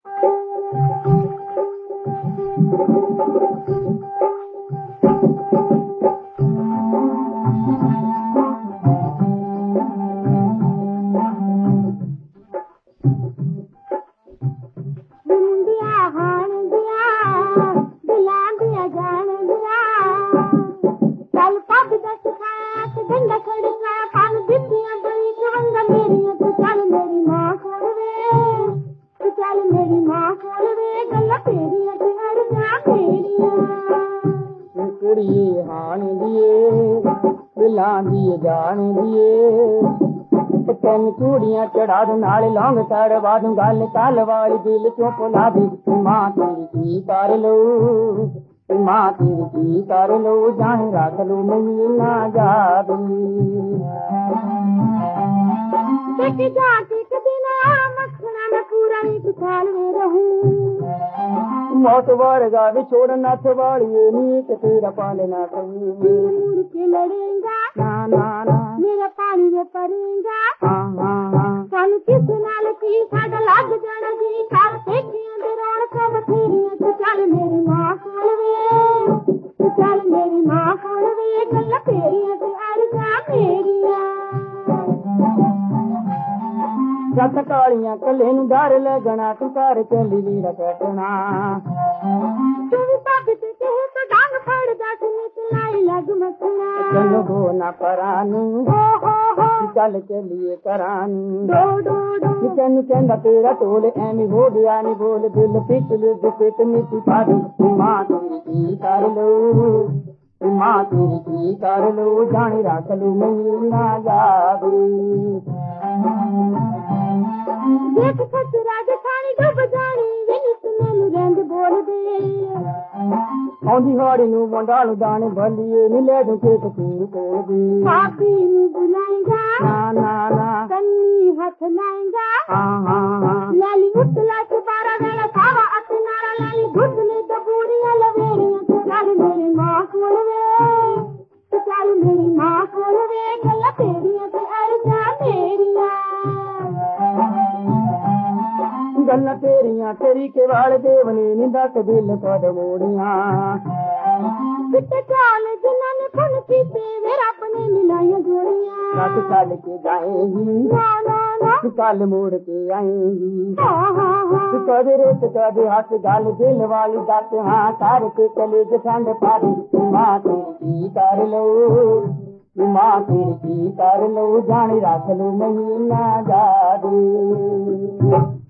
कुड़िए हाण दिए बिला दिए जान दिए तेन चूड़ियां चढ़ा दू नाल लौंग चढ़वा दूं गल काल वाली दिल चों भुला दी मां तेरी की कर लो मां तेरी की कर लो जान रख लो मैं ना जादी मौत वर्गा बिछोड़ नथ वाली नी के तेरा पालना मुड़ के लड़ेगा ना ना ना मेरा पानी में पड़ेगा हाँ हाँ हाँ सन किस नाल की साडा लग जाना जी कर देखिए दे रोण सब तेरी तू चल मेरी मां कोल वे तू चल मेरी मां कोल वे गल्ला तेरी ते अर्जा मेरिया सत कालियां कले नूं डर लगना तू कर चली वीर कटना तू भी भाभी ते कहे तो डांग फड़ दस लाई लग मसना चलो हो ना परानू चल चलिए करानू डो डो डो चन चंदा तेरा टोल एमी हो गया नी बोल दिल पिछले दुपित मिट्टी पादी मां तेरी की कर लो मां तेरी की कर लो जानी रख लो मैं ना जादू देख ससुरा जठानी डुब जानी विनित मैनू रंग बोल दे आंधी हाड़ी नू मंडालू दाने भलिए नी ले दूं खेत तू कोल दी भाभी नू बुलाएगा ना ना ना कन्नी हाथ लाएगा हाँ हाँ हाँ लाली उतला के बारा वेला सावा अत नारा लाली घुटने दबूरिया लवेरिया तू चल मेरी मां कोल वे तू चल मेरी मां कोल वे गल्ला तेरिया ते अर्जा मेरिया गल्ला तेरिया तेरी के वाल देवनी निंदा के दिल कद मोड़िया बिट चाल जिन्होंने फुल कीते मेरा अपने मिलाया जोड़िया रात चल के जाएगी ना ना ना कल मोड़ के आएगी हाँ हाँ हाँ कदे रेत कदे हाथ गाल दिल वाली बात हाँ तार के कले ठंड पारी मां तेरी की कर लो मां तेरी की कर लो जानी रख लो मैं ना जादू